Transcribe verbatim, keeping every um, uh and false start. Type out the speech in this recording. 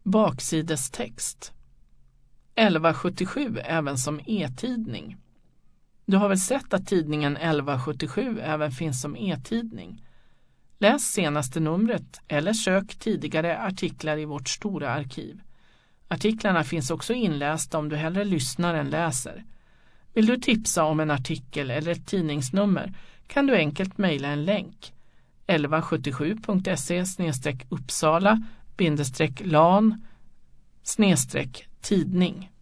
Baksidestext. elva sjuttiosju även som e-tidning. Du har väl sett att tidningen elva sjuttiosju även finns som e-tidning? Läs senaste numret eller sök tidigare artiklar i vårt stora arkiv. Artiklarna finns också inlästa om du hellre lyssnar än läser. Vill du tipsa om en artikel eller ett tidningsnummer kan du enkelt mejla en länk. elva sjuttiosju punkt se snedstreck Uppsala bindestreck lan snedstreck tidning.